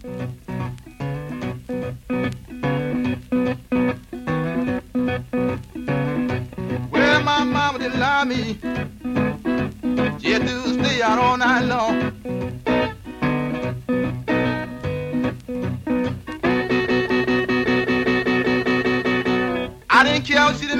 Well, my mama didn't allow me. She had to stay out all night long. I didn't care what she